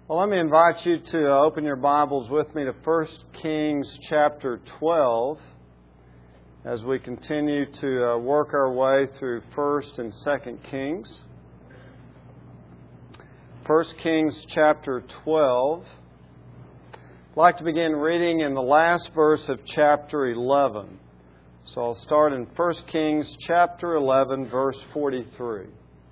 Well, let me invite you to open your Bibles with me to 1 Kings chapter 12 as we continue to work our way through 1st and 2nd Kings. 1 Kings chapter 12. I'd like to begin reading in the last verse of chapter 11. So I'll start in 1 Kings chapter 11, verse 43.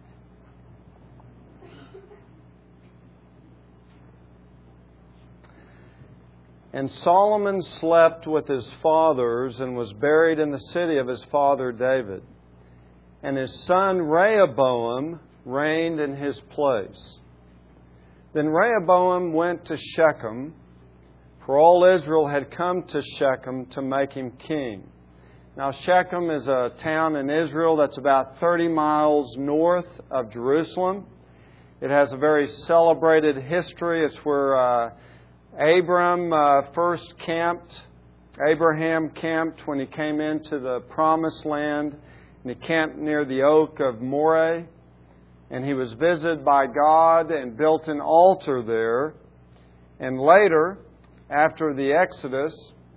And Solomon slept with his fathers and was buried in the city of his father David. And his son Rehoboam reigned in his place. Then Rehoboam went to Shechem, for all Israel had come to Shechem to make him king. Now Shechem is a town in Israel that's about 30 miles north of Jerusalem. It has a very celebrated history. It's where Abraham camped when he came into the Promised Land, and he camped near the oak of Moreh, and he was visited by God and built an altar there. And later, after the Exodus,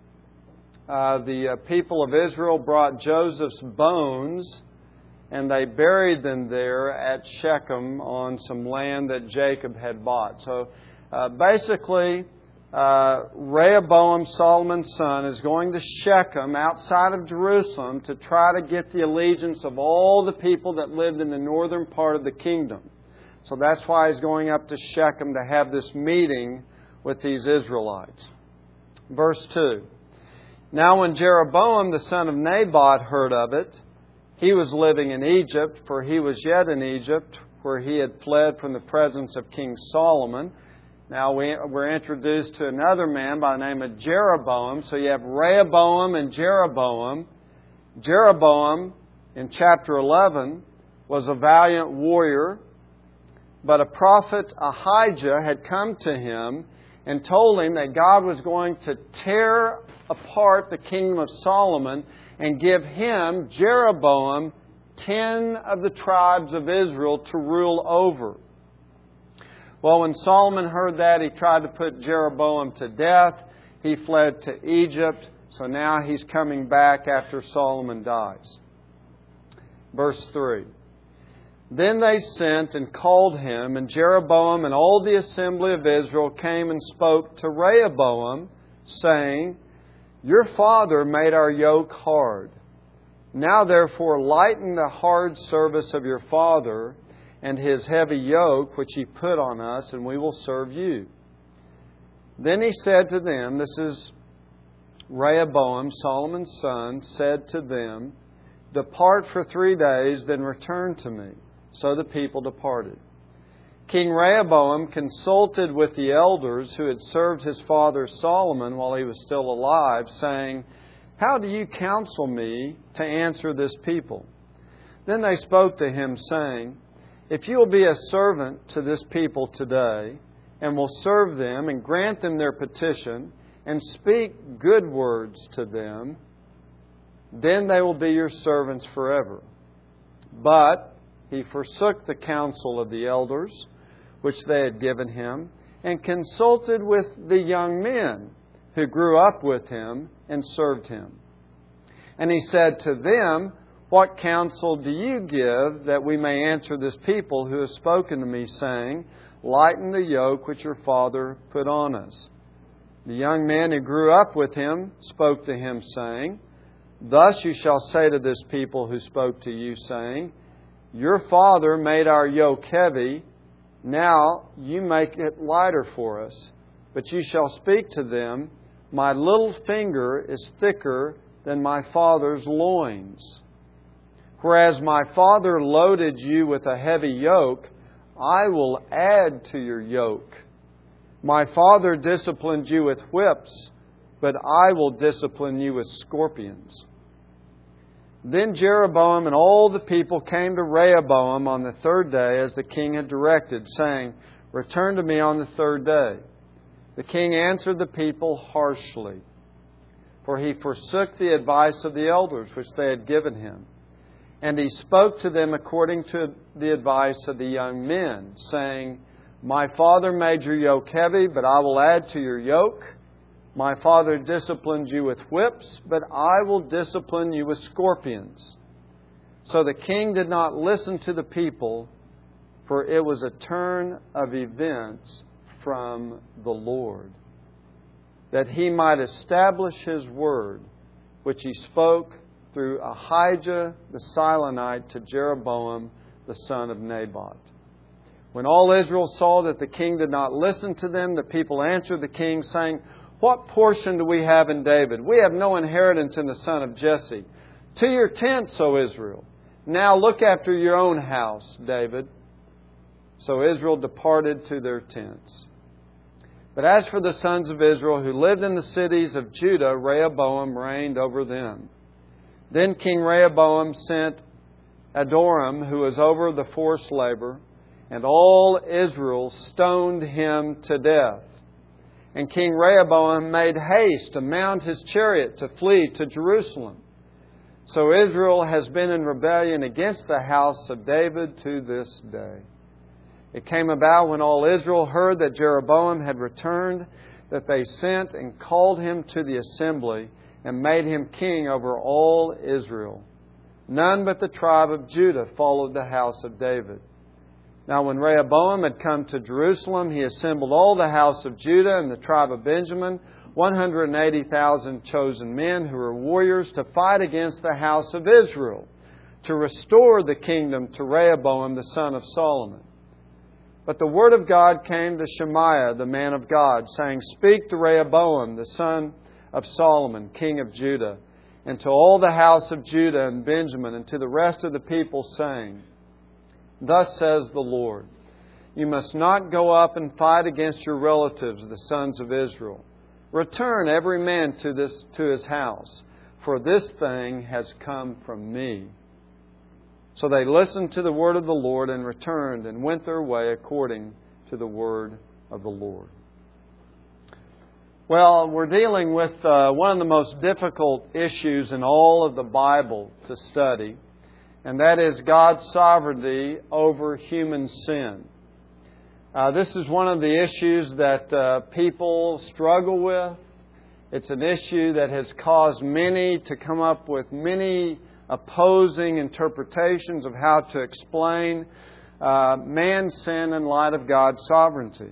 the people of Israel brought Joseph's bones, and they buried them there at Shechem on some land that Jacob had bought. So basically, Rehoboam, Solomon's son, is going to Shechem outside of Jerusalem to try to get the allegiance of all the people that lived in the northern part of the kingdom. So that's why he's going up to Shechem to have this meeting with these Israelites. Verse 2. Now when Jeroboam the son of Nebat heard of it, he was living in Egypt, for he was yet in Egypt, where he had fled from the presence of King Solomon. Now we're introduced to another man by the name of Jeroboam. So you have Rehoboam and Jeroboam. Jeroboam, in chapter 11, was a valiant warrior, but a prophet Ahijah had come to him and told him that God was going to tear apart the kingdom of Solomon and give him, Jeroboam, 10 of the tribes of Israel to rule over. Well, when Solomon heard that, he tried to put Jeroboam to death. He fled to Egypt. So now he's coming back after Solomon dies. Verse 3. Then they sent and called him, and Jeroboam and all the assembly of Israel came and spoke to Rehoboam, saying, Your father made our yoke hard. Now therefore lighten the hard service of your father and his heavy yoke which he put on us, and we will serve you. Then he said to them, this is Rehoboam, Solomon's son, said to them, Depart for 3 days, then return to me. So the people departed. King Rehoboam consulted with the elders who had served his father Solomon while he was still alive, saying, How do you counsel me to answer this people? Then they spoke to him, saying, If you will be a servant to this people today, and will serve them, and grant them their petition, and speak good words to them, then they will be your servants forever. But he forsook the counsel of the elders, which they had given him, and consulted with the young men who grew up with him and served him. And he said to them, What counsel do you give that we may answer this people who have spoken to me, saying, Lighten the yoke which your father put on us? The young men who grew up with him spoke to him, saying, Thus you shall say to this people who spoke to you, saying, Your father made our yoke heavy, now you make it lighter for us. But you shall speak to them, My little finger is thicker than my father's loins. Whereas my father loaded you with a heavy yoke, I will add to your yoke. My father disciplined you with whips, but I will discipline you with scorpions. Then Jeroboam and all the people came to Rehoboam on the 3rd day, as the king had directed, saying, Return to me on the 3rd day. The king answered the people harshly, for he forsook the advice of the elders which they had given him. And he spoke to them according to the advice of the young men, saying, My father made your yoke heavy, but I will add to your yoke. My father disciplined you with whips, but I will discipline you with scorpions. So the king did not listen to the people, for it was a turn of events from the Lord, that He might establish His word, which He spoke through Ahijah the Silonite to Jeroboam the son of Nebat. When all Israel saw that the king did not listen to them, the people answered the king, saying, What portion do we have in David? We have no inheritance in the son of Jesse. To your tents, O Israel. Now look after your own house, David. So Israel departed to their tents. But as for the sons of Israel who lived in the cities of Judah, Rehoboam reigned over them. Then King Rehoboam sent Adoram, who was over the forced labor, and all Israel stoned him to death. And King Rehoboam made haste to mount his chariot to flee to Jerusalem. So Israel has been in rebellion against the house of David to this day. It came about when all Israel heard that Jeroboam had returned, that they sent and called him to the assembly and made him king over all Israel. None but the tribe of Judah followed the house of David. Now when Rehoboam had come to Jerusalem, he assembled all the house of Judah and the tribe of Benjamin, 180,000 chosen men who were warriors to fight against the house of Israel, to restore the kingdom to Rehoboam the son of Solomon. But the word of God came to Shemaiah, the man of God, saying, Speak to Rehoboam, the son of Solomon, king of Judah, and to all the house of Judah and Benjamin, and to the rest of the people, saying, Thus says the Lord, You must not go up and fight against your relatives, the sons of Israel. Return every man to his house, for this thing has come from me. So they listened to the word of the Lord and returned and went their way according to the word of the Lord. Well, we're dealing with one of the most difficult issues in all of the Bible to study, and that is God's sovereignty over human sin. This is one of the issues that people struggle with. It's an issue that has caused many to come up with many opposing interpretations of how to explain man's sin in light of God's sovereignty.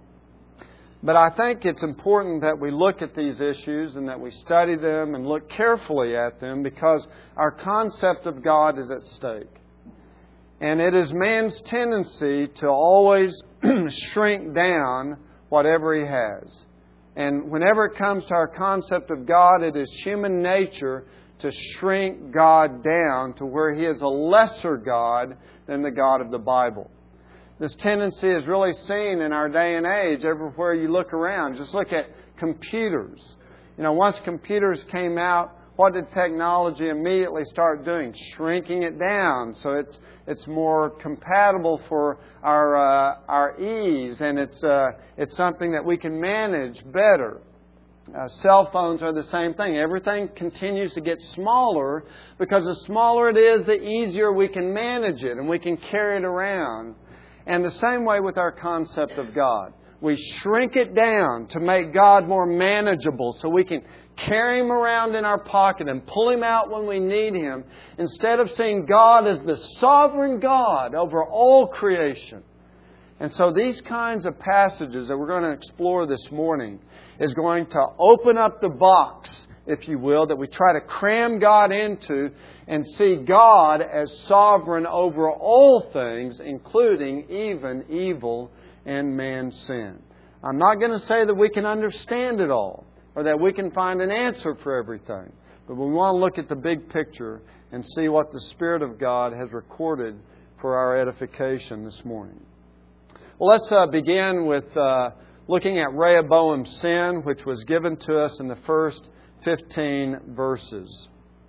But I think it's important that we look at these issues and that we study them and look carefully at them, because our concept of God is at stake. And it is man's tendency to always shrink down whatever he has. And whenever it comes to our concept of God, it is human nature to shrink God down to where He is a lesser God than the God of the Bible. This tendency is really seen in our day and age everywhere you look around. Just look at computers. Once computers came out, what did technology immediately start doing? Shrinking it down so it's more compatible for our ease, and it's something that we can manage better. Cell phones are the same thing. Everything continues to get smaller, because the smaller it is, the easier we can manage it and we can carry it around. And the same way with our concept of God. We shrink it down to make God more manageable so we can carry Him around in our pocket and pull Him out when we need Him, instead of seeing God as the sovereign God over all creation. And so these kinds of passages that we're going to explore this morning is going to open up the box, if you will, that we try to cram God into and see God as sovereign over all things, including even evil and man's sin. I'm not going to say that we can understand it all or that we can find an answer for everything, but we want to look at the big picture and see what the Spirit of God has recorded for our edification this morning. Well, let's begin with looking at Rehoboam's sin, which was given to us in the first 15 verses.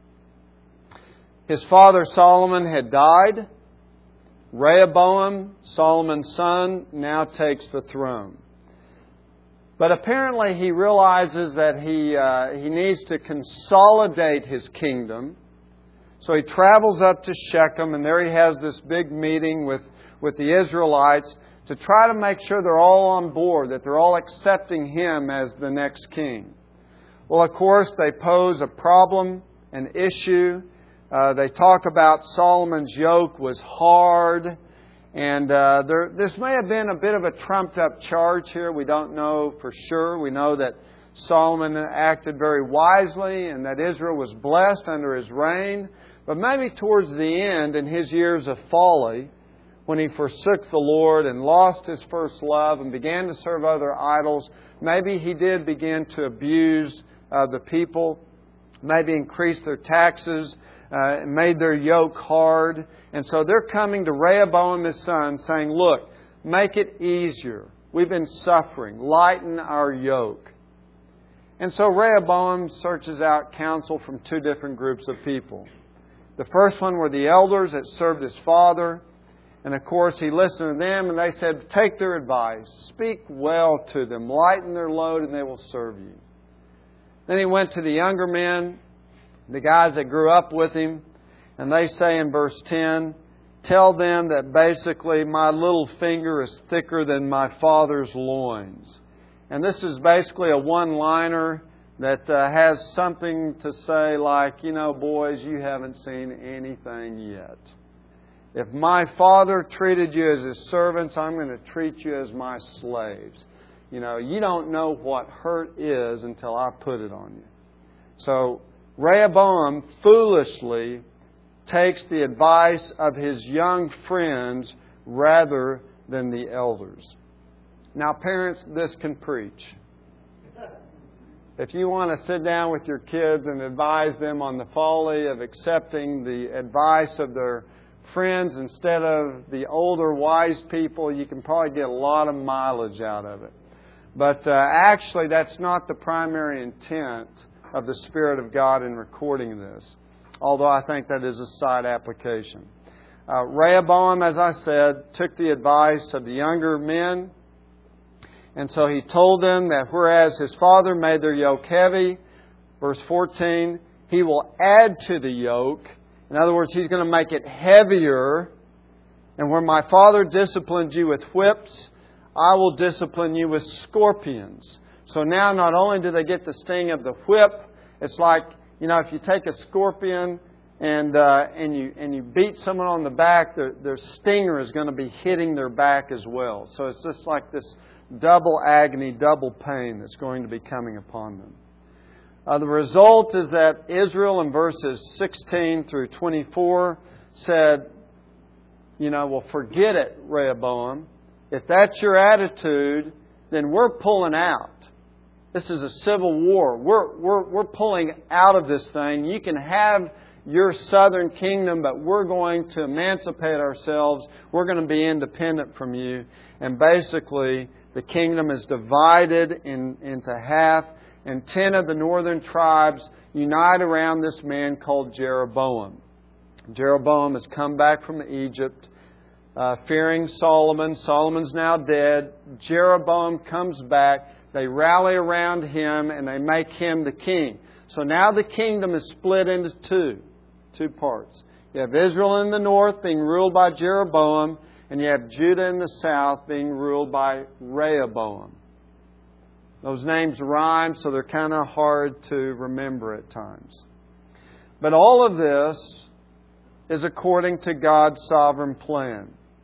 His father Solomon had died. Rehoboam, Solomon's son, now takes the throne. But apparently he realizes that he needs to consolidate his kingdom. So he travels up to Shechem, and there he has this big meeting with the Israelites to try to make sure they're all on board, that they're all accepting him as the next king. Well, of course, they pose a problem, an issue. They talk about Solomon's yoke was hard. And this may have been a bit of a trumped-up charge here. We don't know for sure. We know that Solomon acted very wisely and that Israel was blessed under his reign. But maybe towards the end, in his years of folly, when he forsook the Lord and lost his first love and began to serve other idols, maybe he did begin to abuse the people, maybe increase their taxes, made their yoke hard. And so they're coming to Rehoboam, his son, saying, look, make it easier. We've been suffering. Lighten our yoke. And so Rehoboam searches out counsel from two different groups of people. The first one were the elders that served his father. And of course, he listened to them and they said, take their advice. Speak well to them. Lighten their load and they will serve you. Then he went to the younger men, the guys that grew up with him. And they say in verse 10, tell them that basically my little finger is thicker than my father's loins. And this is basically a one-liner that has something to say like, you know, boys, you haven't seen anything yet. If my father treated you as his servants, I'm going to treat you as my slaves. You know, you don't know what hurt is until I put it on you. So Rehoboam foolishly takes the advice of his young friends rather than the elders. Now, parents, this can preach. If you want to sit down with your kids and advise them on the folly of accepting the advice of their friends instead of the older wise people, you can probably get a lot of mileage out of it. But actually, that's not the primary intent of the Spirit of God in recording this, although I think that is a side application. Rehoboam, as I said, took the advice of the younger men, and so he told them that whereas his father made their yoke heavy, verse 14, he will add to the yoke. In other words, he's going to make it heavier. And where my father disciplined you with whips, I will discipline you with scorpions. So now not only do they get the sting of the whip, it's like, you know, if you take a scorpion and you beat someone on the back, their stinger is going to be hitting their back as well. So it's just like this double agony, double pain that's going to be coming upon them. The result is that Israel in verses 16 through 24 said, you know, well, forget it, Rehoboam. If that's your attitude, then we're pulling out. This is a civil war. We're pulling out of this thing. You can have your southern kingdom, but we're going to emancipate ourselves. We're going to be independent from you. And basically, the kingdom is divided into half, and 10 of the northern tribes unite around this man called Jeroboam. Jeroboam has come back from Egypt, fearing Solomon. Solomon's now dead. Jeroboam comes back. They rally around him and they make him the king. So now the kingdom is split into two parts. You have Israel in the north being ruled by Jeroboam, and you have Judah in the south being ruled by Rehoboam. Those names rhyme, so they're kind of hard to remember at times. But all of this is according to God's sovereign plan.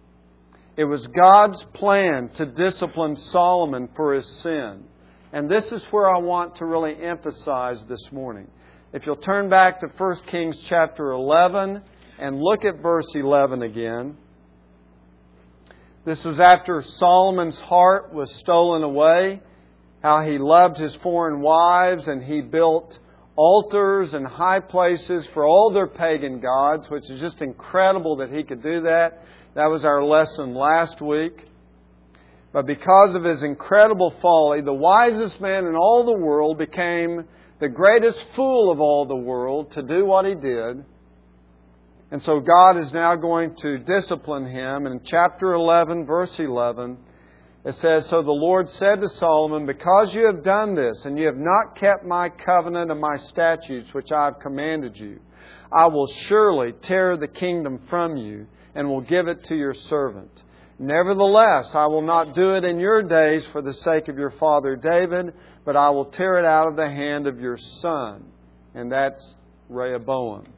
It was God's plan to discipline Solomon for his sin. And this is where I want to really emphasize this morning. If you'll turn back to 1 Kings chapter 11 and look at verse 11 again. This was after Solomon's heart was stolen away, how he loved his foreign wives, and he built altars and high places for all their pagan gods, which is just incredible that he could do that. That was our lesson last week. But because of his incredible folly, the wisest man in all the world became the greatest fool of all the world to do what he did. And so God is now going to discipline him. And in chapter 11, verse 11, it says, So the Lord said to Solomon, Because you have done this, and you have not kept my covenant and my statutes which I have commanded you, I will surely tear the kingdom from you, and will give it to your servant. Nevertheless, I will not do it in your days for the sake of your father David, but I will tear it out of the hand of your son. And that's Rehoboam.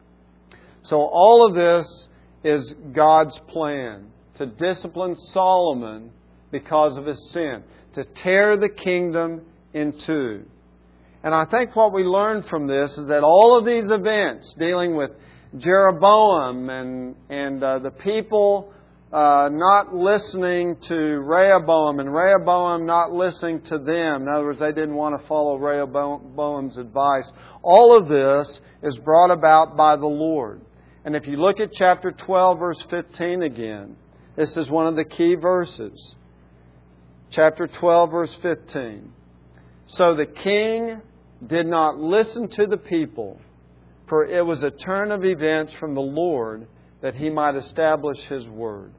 So all of this is God's plan to discipline Solomon because of his sin, to tear the kingdom in two. And I think what we learn from this is that all of these events dealing with Jeroboam and the people not listening to Rehoboam and Rehoboam not listening to them. In other words, they didn't want to follow Rehoboam's advice. All of this is brought about by the Lord. And if you look at chapter 12, verse 15 again, this is one of the key verses. Chapter 12, verse 15. So the king did not listen to the people, for it was a turn of events from the Lord that he might establish his word.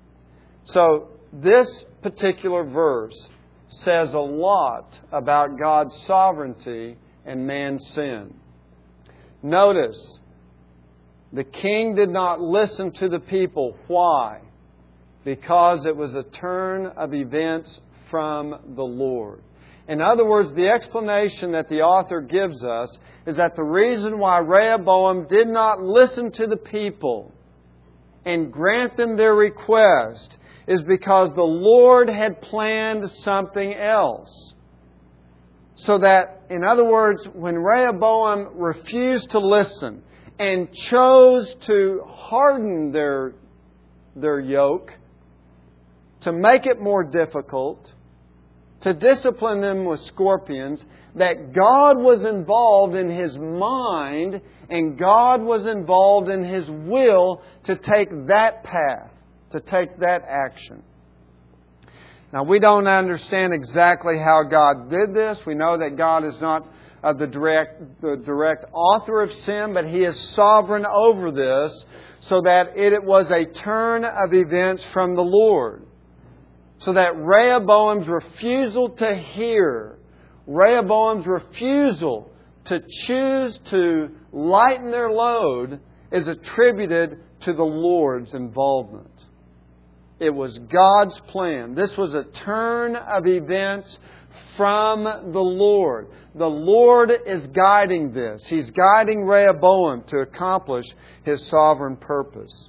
So this particular verse says a lot about God's sovereignty and man's sin. Notice, the king did not listen to the people. Why? Because it was a turn of events from the Lord. In other words, the explanation that the author gives us is that the reason why Rehoboam did not listen to the people and grant them their request is because the Lord had planned something else. So that, in other words, when Rehoboam refused to listen and chose to harden their yoke, to make it more difficult, to discipline them with scorpions, that God was involved in his mind and God was involved in his will to take that path, to take that action. Now, we don't understand exactly how God did this. We know that God is not the direct author of sin, but He is sovereign over this, so that it was a turn of events from the Lord. So that Rehoboam's refusal to hear, Rehoboam's refusal to choose to lighten their load is attributed to the Lord's involvement. It was God's plan. This was a turn of events from the Lord. The Lord is guiding this. He's guiding Rehoboam to accomplish His sovereign purpose.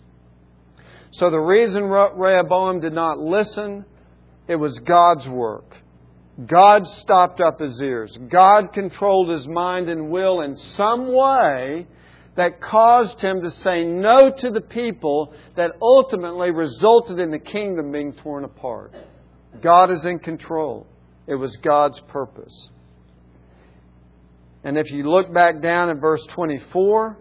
So the reason Rehoboam did not listen, it was God's work. God stopped up his ears. God controlled his mind and will in some way that caused him to say no to the people that ultimately resulted in the kingdom being torn apart. God is in control. It was God's purpose. And if you look back down at verse 24,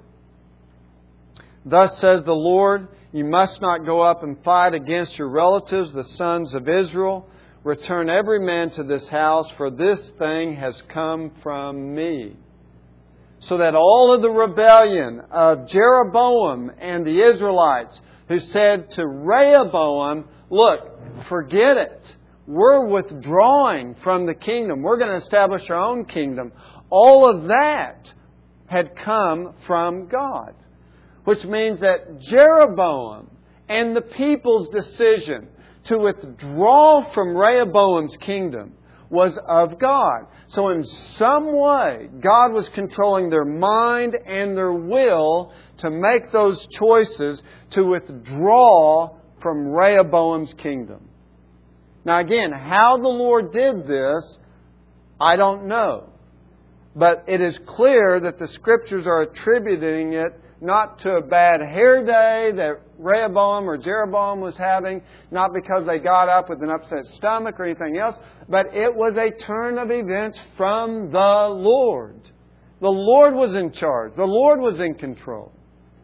thus says the Lord, you must not go up and fight against your relatives, the sons of Israel. Return every man to this house, for this thing has come from me. So that all of the rebellion of Jeroboam and the Israelites who said to Rehoboam, look, forget it. We're withdrawing from the kingdom. We're going to establish our own kingdom. All of that had come from God. Which means that Jeroboam and the people's decision to withdraw from Rehoboam's kingdom was of God. So in some way, God was controlling their mind and their will to make those choices to withdraw from Rehoboam's kingdom. Now again, how the Lord did this, I don't know. But it is clear that the Scriptures are attributing it not to a bad hair day that Rehoboam or Jeroboam was having, not because they got up with an upset stomach or anything else, but it was a turn of events from the Lord. The Lord was in charge. The Lord was in control.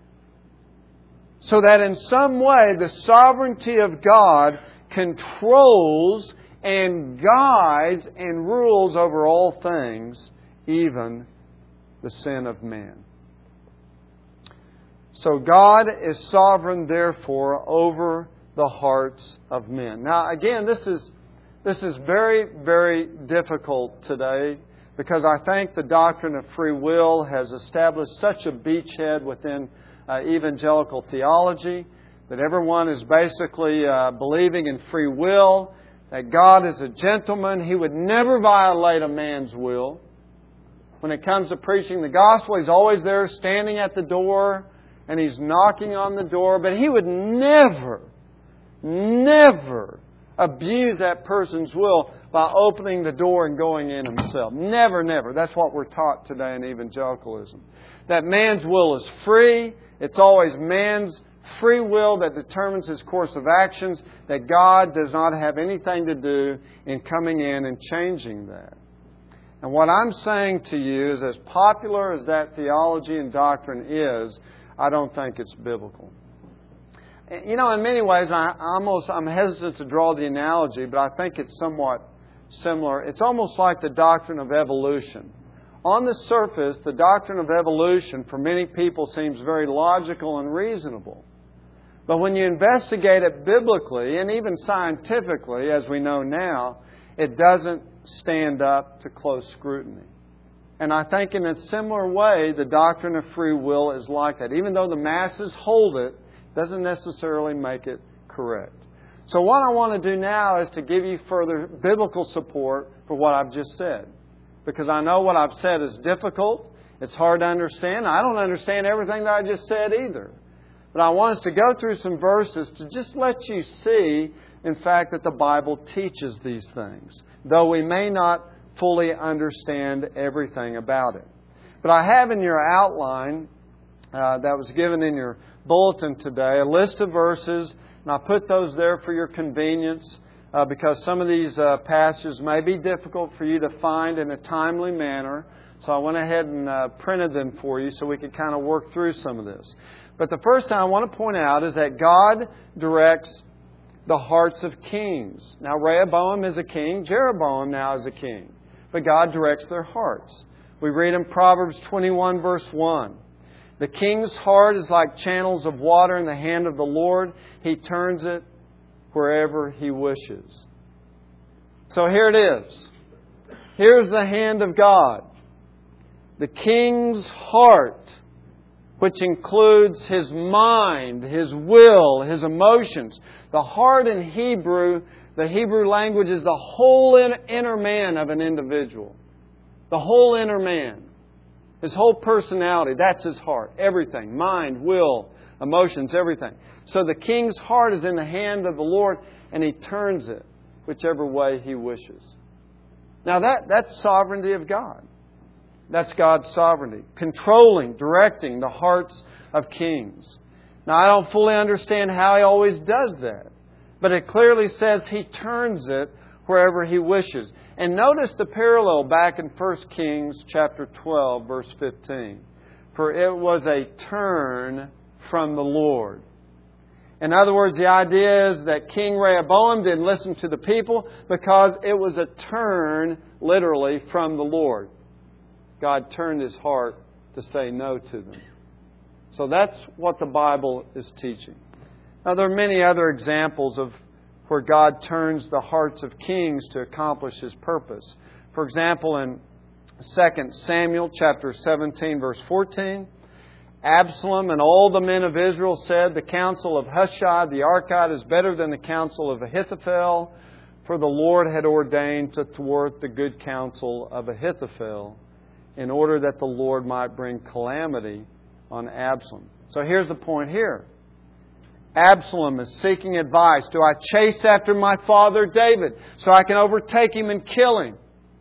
So that in some way the sovereignty of God controls and guides and rules over all things, even the sin of man. So God is sovereign, therefore, over the hearts of men. Now, again, this is very, very difficult today because I think the doctrine of free will has established such a beachhead within evangelical theology that everyone is basically believing in free will, that God is a gentleman. He would never violate a man's will. When it comes to preaching the gospel, He's always there standing at the door and He's knocking on the door. But He would never abuse that person's will by opening the door and going in Himself. Never, never. That's what we're taught today in evangelicalism. That man's will is free. It's always man's free will that determines his course of actions, that God does not have anything to do in coming in and changing that. And what I'm saying to you is, as popular as that theology and doctrine is, I don't think it's biblical. You know, in many ways, I'm hesitant to draw the analogy, but I think it's somewhat similar. It's almost like the doctrine of evolution. On the surface, the doctrine of evolution for many people seems very logical and reasonable. But when you investigate it biblically and even scientifically, as we know now, it doesn't stand up to close scrutiny. And I think in a similar way, the doctrine of free will is like that. Even though the masses hold it, doesn't necessarily make it correct. So what I want to do now is to give you further biblical support for what I've just said. Because I know what I've said is difficult. It's hard to understand. I don't understand everything that I just said either. But I want us to go through some verses to just let you see, in fact, that the Bible teaches these things, though we may not fully understand everything about it. But I have in your outline that was given in your bulletin today a list of verses, and I put those there for your convenience because some of these passages may be difficult for you to find in a timely manner. So I went ahead and printed them for you so we could kind of work through some of this. But the first thing I want to point out is that God directs the hearts of kings. Now, Rehoboam is a king. Jeroboam now is a king. But God directs their hearts. We read in Proverbs 21, verse 1. The king's heart is like channels of water in the hand of the Lord. He turns it wherever He wishes. So here it is. Here's the hand of God. The king's heart, which includes his mind, his will, his emotions. The heart in Hebrew, the Hebrew language is the whole inner man of an individual. The whole inner man. His whole personality, that's his heart. Everything. Mind, will, emotions, everything. So the king's heart is in the hand of the Lord, and He turns it whichever way He wishes. Now that's sovereignty of God. That's God's sovereignty. Controlling, directing the hearts of kings. Now, I don't fully understand how He always does that. But it clearly says He turns it wherever He wishes. And notice the parallel back in 1 Kings chapter 12, verse 15. For it was a turn from the Lord. In other words, the idea is that King Rehoboam didn't listen to the people because it was a turn, literally, from the Lord. God turned his heart to say no to them. So that's what the Bible is teaching. Now, there are many other examples of where God turns the hearts of kings to accomplish His purpose. For example, in 2 Samuel chapter 17, verse 14, Absalom and all the men of Israel said, the counsel of Hushai the Archite is better than the counsel of Ahithophel, for the Lord had ordained to thwart the good counsel of Ahithophel, in order that the Lord might bring calamity on Absalom. So here's the point here. Absalom is seeking advice. Do I chase after my father David so I can overtake him and kill him?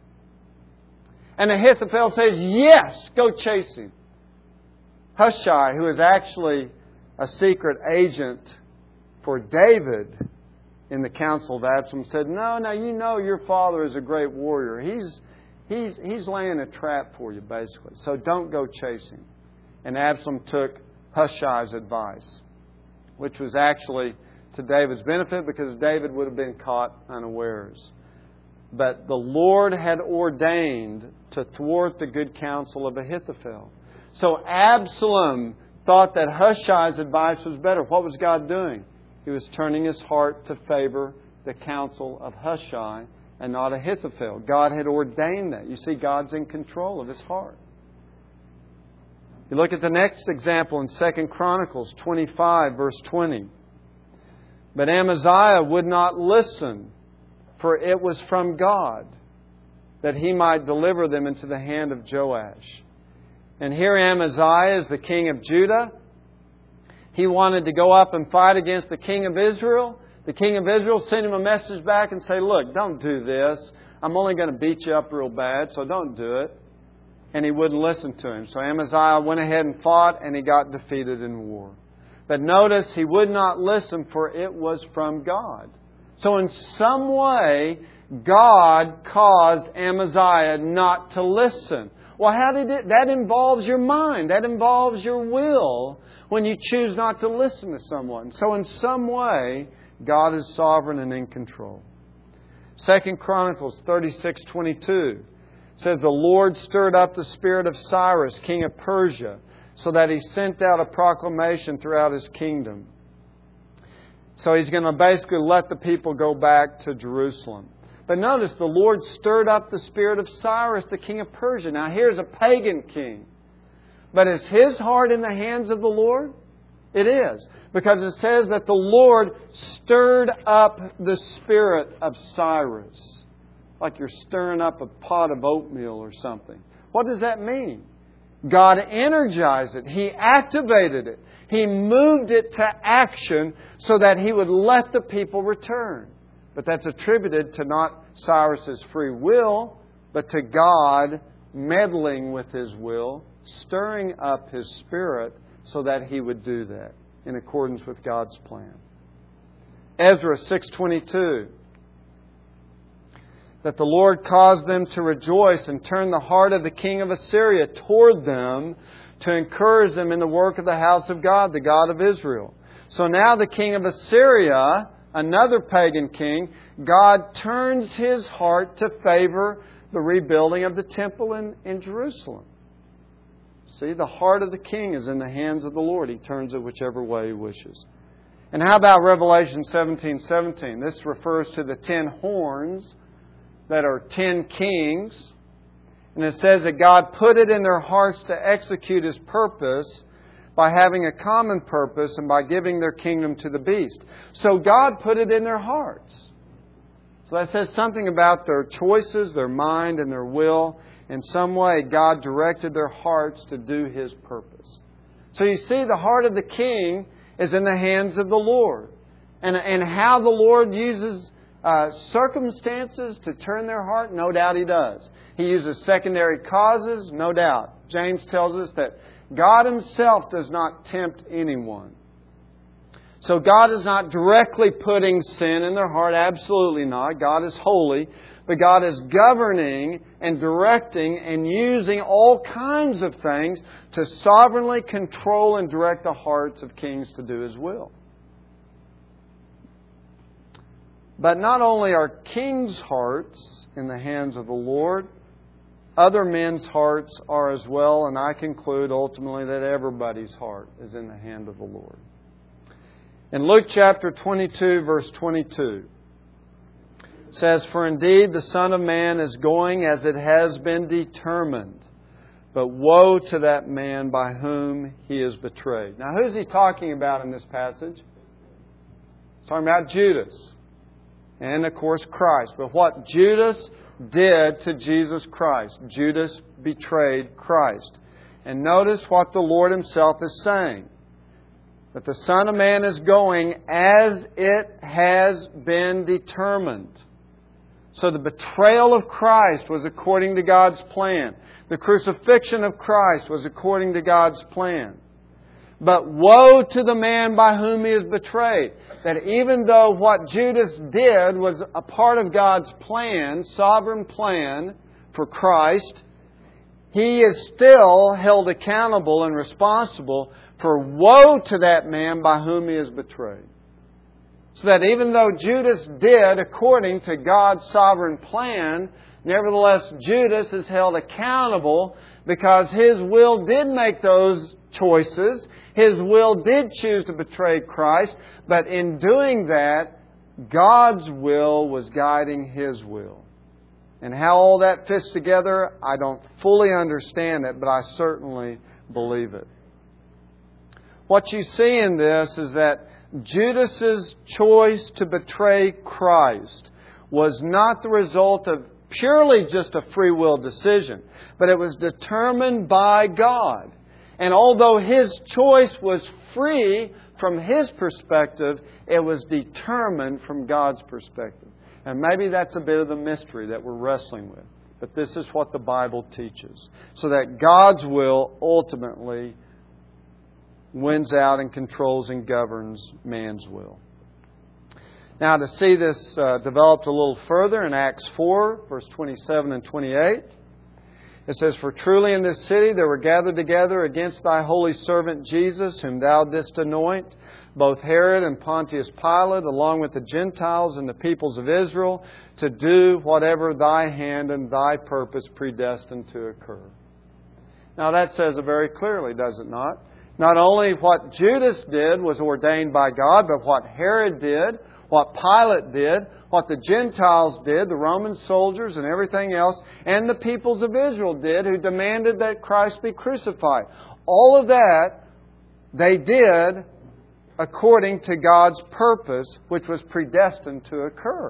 And Ahithophel says, yes, go chase him. Hushai, who is actually a secret agent for David in the council of Absalom, said, no, you know your father is a great warrior. He's laying a trap for you, basically. So don't go chasing. And Absalom took Hushai's advice, which was actually to David's benefit because David would have been caught unawares. But the Lord had ordained to thwart the good counsel of Ahithophel. So Absalom thought that Hushai's advice was better. What was God doing? He was turning his heart to favor the counsel of Hushai and not Ahithophel. God had ordained that. You see, God's in control of his heart. You look at the next example in 2 Chronicles 25, verse 20. But Amaziah would not listen, for it was from God, that he might deliver them into the hand of Joash. And here Amaziah is the king of Judah. He wanted to go up and fight against the king of Israel. The king of Israel sent him a message back and say, look, don't do this. I'm only going to beat you up real bad, so don't do it. And he wouldn't listen to him. So Amaziah went ahead and fought, and he got defeated in war. But notice, he would not listen, for it was from God. So in some way, God caused Amaziah not to listen. Well, how did it? That involves your mind. That involves your will when you choose not to listen to someone. So in some way, God is sovereign and in control. 2 Chronicles 36:22 says, the Lord stirred up the spirit of Cyrus, king of Persia, so that he sent out a proclamation throughout his kingdom. So he's going to basically let the people go back to Jerusalem. But notice, the Lord stirred up the spirit of Cyrus, the king of Persia. Now here's a pagan king. But is his heart in the hands of the Lord? It is. Because it says that the Lord stirred up the spirit of Cyrus. Like you're stirring up a pot of oatmeal or something. What does that mean? God energized it. He activated it. He moved it to action so that He would let the people return. But that's attributed to not Cyrus's free will, but to God meddling with His will, stirring up His spirit so that He would do that in accordance with God's plan. Ezra 6:22. That the Lord caused them to rejoice and turn the heart of the king of Assyria toward them to encourage them in the work of the house of God, the God of Israel. So now the king of Assyria, another pagan king, God turns his heart to favor the rebuilding of the temple in Jerusalem. See, the heart of the king is in the hands of the Lord. He turns it whichever way He wishes. And how about Revelation 17:17? This refers to the 10 horns that are 10 kings. And it says that God put it in their hearts to execute His purpose by having a common purpose and by giving their kingdom to the beast. So God put it in their hearts. So that says something about their choices, their mind, and their will. In some way, God directed their hearts to do His purpose. So you see, the heart of the king is in the hands of the Lord. And how the Lord uses circumstances to turn their heart, no doubt He does. He uses secondary causes, no doubt. James tells us that God Himself does not tempt anyone. So God is not directly putting sin in their heart, absolutely not. God is holy, but God is governing and directing and using all kinds of things to sovereignly control and direct the hearts of kings to do His will. But not only are kings' hearts in the hands of the Lord, other men's hearts are as well, and I conclude ultimately that everybody's heart is in the hand of the Lord. In Luke chapter 22, verse 22, it says, "For indeed the Son of Man is going as it has been determined, but woe to that man by whom He is betrayed." Now, who's He talking about in this passage? He's talking about Judas. And, of course, Christ. But what Judas did to Jesus Christ. Judas betrayed Christ. And notice what the Lord Himself is saying. That the Son of Man is going as it has been determined. So the betrayal of Christ was according to God's plan. The crucifixion of Christ was according to God's plan. But woe to the man by whom he is betrayed. That even though what Judas did was a part of God's plan, sovereign plan for Christ, he is still held accountable and responsible for woe to that man by whom he is betrayed. So that even though Judas did according to God's sovereign plan, nevertheless Judas is held accountable because his will did make those choices. His will did choose to betray Christ, but in doing that, God's will was guiding His will. And how all that fits together, I don't fully understand it, but I certainly believe it. What you see in this is that Judas's choice to betray Christ was not the result of purely just a free will decision, but it was determined by God. And although his choice was free from his perspective, it was determined from God's perspective. And maybe that's a bit of the mystery that we're wrestling with. But this is what the Bible teaches. So that God's will ultimately wins out and controls and governs man's will. Now, to see this developed a little further in Acts 4, verse 27 and 28, it says, "For truly in this city there were gathered together against thy holy servant Jesus, whom thou didst anoint, both Herod and Pontius Pilate, along with the Gentiles and the peoples of Israel, to do whatever thy hand and thy purpose predestined to occur." Now that says it very clearly, does it not? Not only what Judas did was ordained by God, but what Herod did, what Pilate did, what the Gentiles did, the Roman soldiers and everything else, and the peoples of Israel did, who demanded that Christ be crucified. All of that they did according to God's purpose, which was predestined to occur.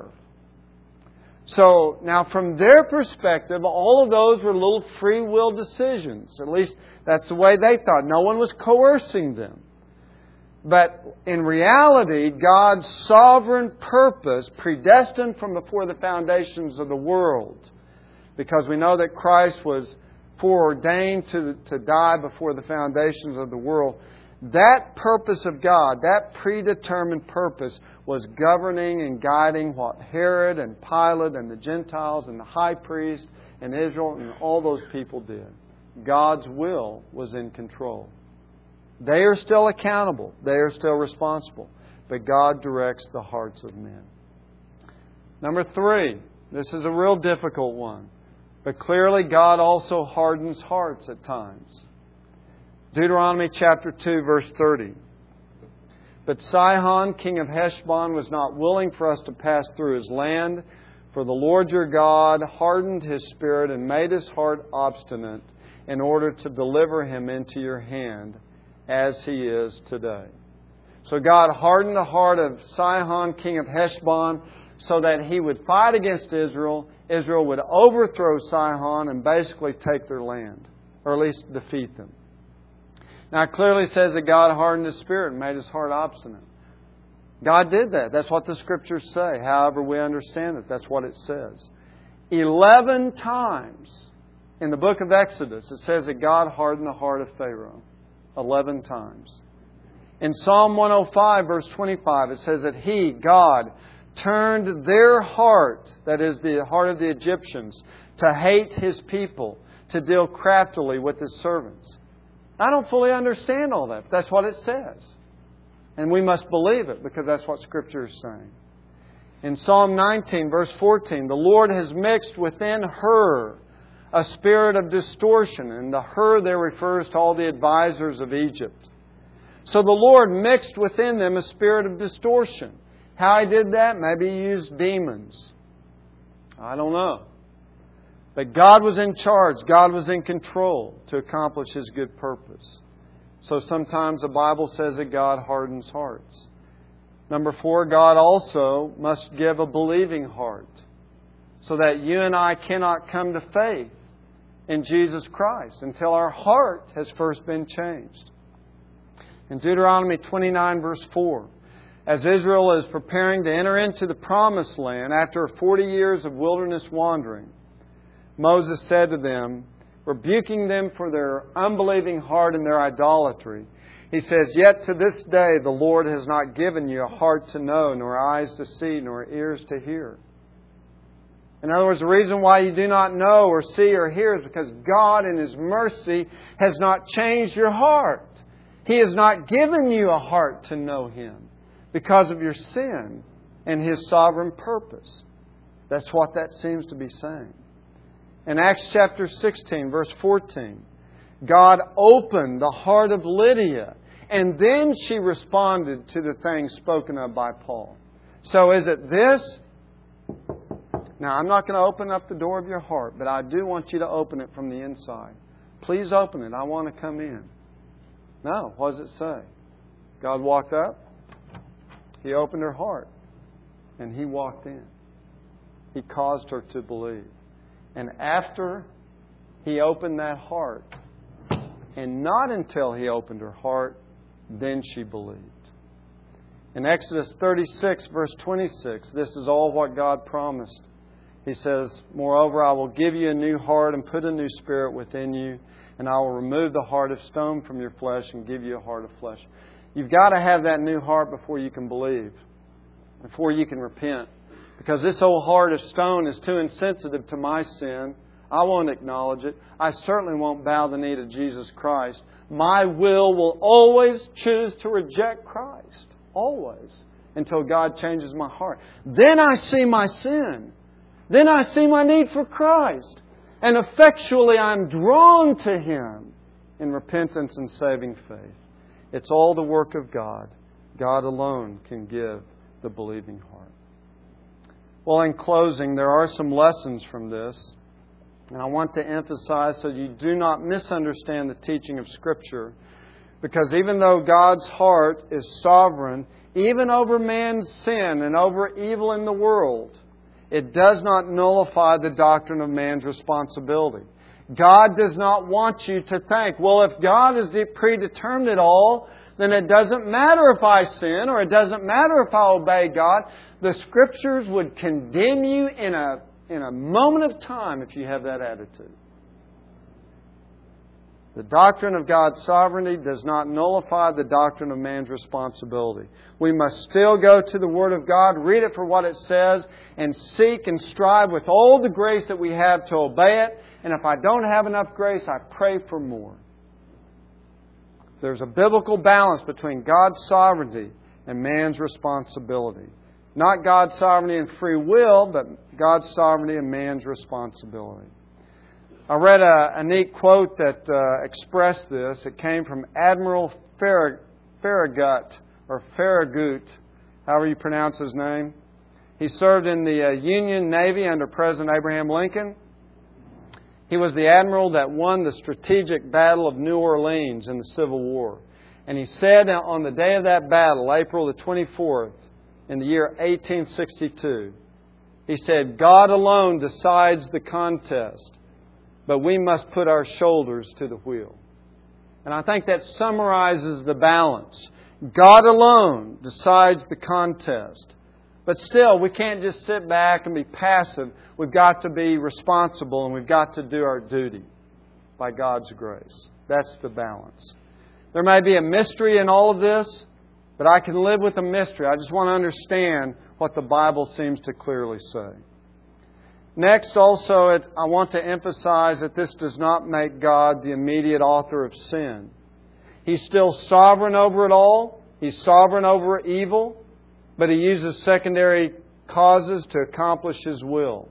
So, now from their perspective, all of those were little free will decisions. At least that's the way they thought. No one was coercing them. But in reality, God's sovereign purpose, predestined from before the foundations of the world, because we know that Christ was foreordained to die before the foundations of the world, that purpose of God, that predetermined purpose, was governing and guiding what Herod and Pilate and the Gentiles and the high priest and Israel and all those people did. God's will was in control. They are still accountable. They are still responsible. But God directs the hearts of men. Number 3. This is a real difficult one. But clearly God also hardens hearts at times. Deuteronomy chapter 2, verse 30. "But Sihon, king of Heshbon, was not willing for us to pass through his land, for the Lord your God hardened his spirit and made his heart obstinate in order to deliver him into your hand, as he is today." So God hardened the heart of Sihon, king of Heshbon, so that he would fight against Israel. Israel would overthrow Sihon and basically take their land, or at least defeat them. Now it clearly says that God hardened his spirit and made his heart obstinate. God did that. That's what the Scriptures say. However we understand it, that's what it says. 11 times in the book of Exodus it says that God hardened the heart of Pharaoh. 11 times. In Psalm 105, verse 25, it says that He, God, turned their heart, that is the heart of the Egyptians, to hate His people, to deal craftily with His servants. I don't fully understand all that, but that's what it says. And we must believe it because that's what Scripture is saying. In Psalm 19, verse 14, "The Lord has mixed within her a spirit of distortion." And the her there refers to all the advisors of Egypt. So the Lord mixed within them a spirit of distortion. How He did that? Maybe He used demons. I don't know. But God was in charge. God was in control to accomplish His good purpose. So sometimes the Bible says that God hardens hearts. Number 4, God also must give a believing heart, so that you and I cannot come to faith in Jesus Christ until our heart has first been changed. In Deuteronomy 29, verse 4, as Israel is preparing to enter into the Promised Land after 40 years of wilderness wandering, Moses said to them, rebuking them for their unbelieving heart and their idolatry, he says, "Yet to this day the Lord has not given you a heart to know, nor eyes to see, nor ears to hear." In other words, the reason why you do not know or see or hear is because God in His mercy has not changed your heart. He has not given you a heart to know Him because of your sin and His sovereign purpose. That's what that seems to be saying. In Acts chapter 16, verse 14, God opened the heart of Lydia, and then she responded to the things spoken of by Paul. So is it this? Now, I'm not going to open up the door of your heart, but I do want you to open it from the inside. Please open it. I want to come in. No. What does it say? God walked up, He opened her heart. And He walked in. He caused her to believe. And after He opened that heart, and not until He opened her heart, then she believed. In Exodus 36, verse 26, this is all what God promised. He says, "Moreover, I will give you a new heart and put a new spirit within you, and I will remove the heart of stone from your flesh and give you a heart of flesh." You've got to have that new heart before you can believe, before you can repent. Because this old heart of stone is too insensitive to my sin. I won't acknowledge it. I certainly won't bow the knee to Jesus Christ. My will always choose to reject Christ. Always. Until God changes my heart. Then I see my sin. Then I see my need for Christ. And effectually I'm drawn to Him in repentance and saving faith. It's all the work of God. God alone can give the believing heart. Well, in closing, there are some lessons from this. And I want to emphasize so you do not misunderstand the teaching of Scripture. Because even though God's heart is sovereign, even over man's sin and over evil in the world, it does not nullify the doctrine of man's responsibility. God does not want you to think, well, if God has predetermined it all, then it doesn't matter if I sin or it doesn't matter if I obey God. The Scriptures would condemn you in a moment of time if you have that attitude. The doctrine of God's sovereignty does not nullify the doctrine of man's responsibility. We must still go to the Word of God, read it for what it says, and seek and strive with all the grace that we have to obey it. And if I don't have enough grace, I pray for more. There's a biblical balance between God's sovereignty and man's responsibility. Not God's sovereignty and free will, but God's sovereignty and man's responsibility. I read a neat quote that expressed this. It came from Admiral Farragut, or Farragut, however you pronounce his name. He served in the Union Navy under President Abraham Lincoln. He was the admiral that won the strategic battle of New Orleans in the Civil War. And he said on the day of that battle, April the 24th, in the year 1862, he said, "God alone decides the contest, but we must put our shoulders to the wheel." And I think that summarizes the balance. God alone decides the contest. But still, we can't just sit back and be passive. We've got to be responsible and we've got to do our duty by God's grace. That's the balance. There may be a mystery in all of this, but I can live with the mystery. I just want to understand what the Bible seems to clearly say. Next, also, I want to emphasize that this does not make God the immediate author of sin. He's still sovereign over it all. He's sovereign over evil. But He uses secondary causes to accomplish His will,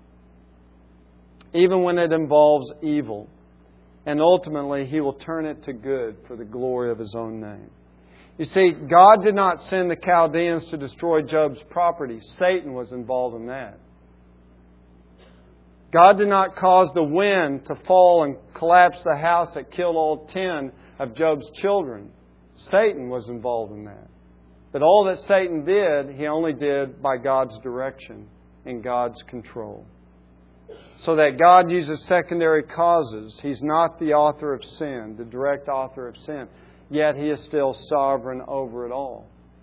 even when it involves evil. And ultimately, He will turn it to good for the glory of His own name. You see, God did not send the Chaldeans to destroy Job's property. Satan was involved in that. God did not cause the wind to fall and collapse the house that killed all 10 of Job's children. Satan was involved in that. But all that Satan did, he only did by God's direction and God's control. So that God uses secondary causes. He's not the author of sin, the direct author of sin. Yet He is still sovereign over it all.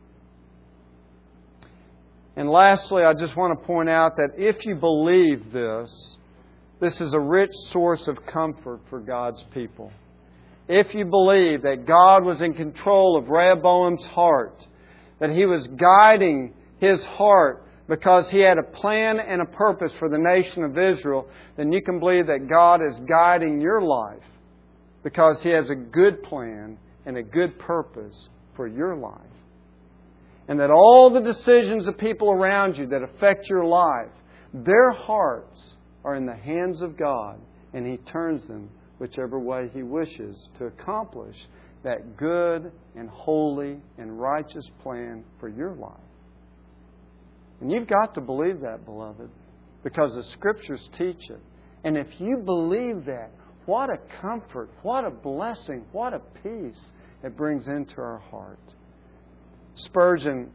And lastly, I just want to point out that if you believe this, this is a rich source of comfort for God's people. If you believe that God was in control of Rehoboam's heart, that He was guiding his heart because He had a plan and a purpose for the nation of Israel, then you can believe that God is guiding your life because He has a good plan and a good purpose for your life. And that all the decisions of people around you that affect your life, their hearts are in the hands of God, and He turns them whichever way He wishes to accomplish that good and holy and righteous plan for your life. And you've got to believe that, beloved, because the Scriptures teach it. And if you believe that, what a comfort, what a blessing, what a peace it brings into our heart. Spurgeon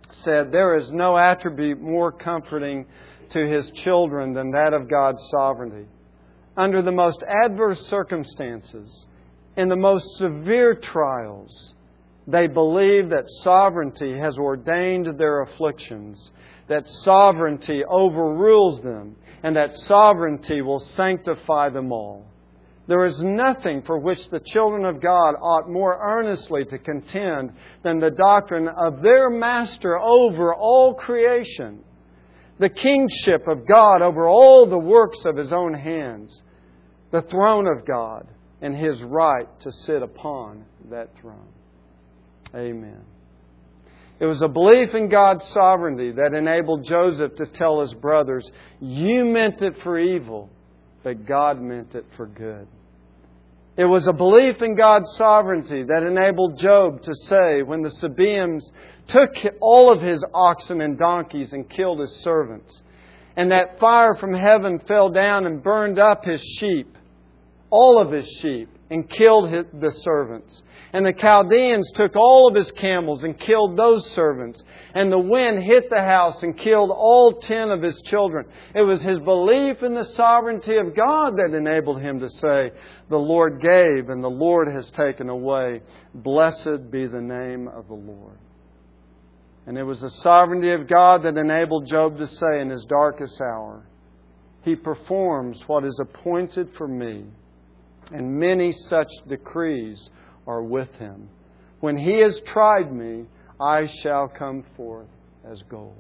said, "There is no attribute more comforting to His children than that of God's sovereignty. Under the most adverse circumstances, in the most severe trials, they believe that sovereignty has ordained their afflictions, that sovereignty overrules them, and that sovereignty will sanctify them all. There is nothing for which the children of God ought more earnestly to contend than the doctrine of their Master over all creation, the kingship of God over all the works of His own hands, the throne of God, and His right to sit upon that throne." Amen. It was a belief in God's sovereignty that enabled Joseph to tell his brothers, "You meant it for evil, but God meant it for good." It was a belief in God's sovereignty that enabled Job to say, when the Sabaeans took all of his oxen and donkeys and killed his servants, and that fire from heaven fell down and burned up his sheep, all of his sheep, and killed the servants. And the Chaldeans took all of his camels and killed those servants. And the wind hit the house and killed all 10 of his children. It was his belief in the sovereignty of God that enabled him to say, "The Lord gave and the Lord has taken away. Blessed be the name of the Lord." And it was the sovereignty of God that enabled Job to say in his darkest hour, "He performs what is appointed for me, and many such decrees are with Him. When He has tried me, I shall come forth as gold."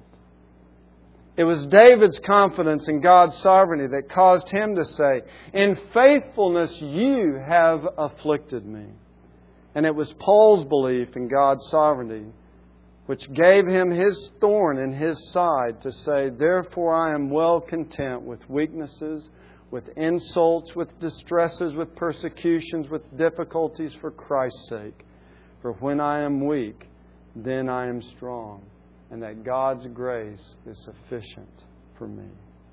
It was David's confidence in God's sovereignty that caused him to say, "In faithfulness you have afflicted me." And it was Paul's belief in God's sovereignty which gave him his thorn in his side to say, "Therefore I am well content with weaknesses, with insults, with distresses, with persecutions, with difficulties for Christ's sake. For when I am weak, then I am strong, and that God's grace is sufficient for me."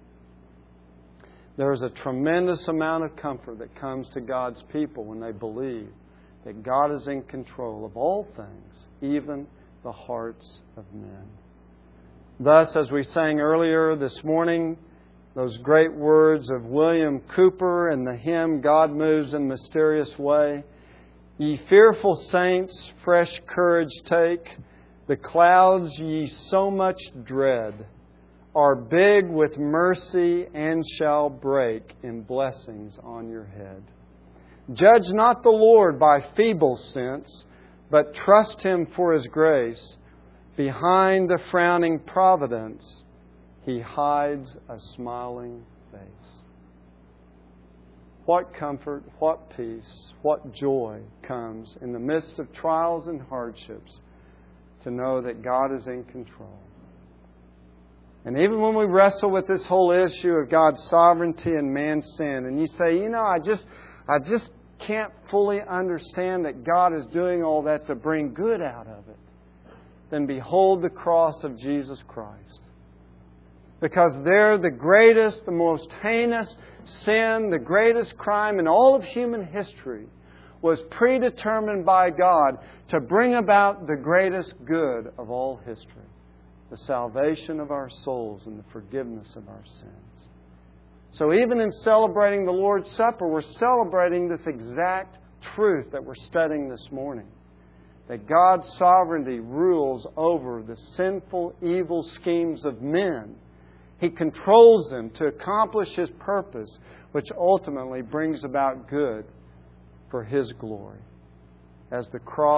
There is a tremendous amount of comfort that comes to God's people when they believe that God is in control of all things, even the hearts of men. Thus, as we sang earlier this morning, those great words of William Cooper in the hymn, "God Moves in Mysterious Way." "Ye fearful saints, fresh courage take. The clouds ye so much dread are big with mercy and shall break in blessings on your head. Judge not the Lord by feeble sense, but trust Him for His grace. Behind the frowning providence, He hides a smiling face." What comfort, what peace, what joy comes in the midst of trials and hardships to know that God is in control. And even when we wrestle with this whole issue of God's sovereignty and man's sin, and you say, I just can't fully understand that God is doing all that to bring good out of it, then behold the cross of Jesus Christ. Because there the greatest, the most heinous sin, the greatest crime in all of human history was predetermined by God to bring about the greatest good of all history, the salvation of our souls and the forgiveness of our sins. So even in celebrating the Lord's Supper, we're celebrating this exact truth that we're studying this morning. That God's sovereignty rules over the sinful, evil schemes of men. He controls them to accomplish His purpose, which ultimately brings about good for His glory. As the cross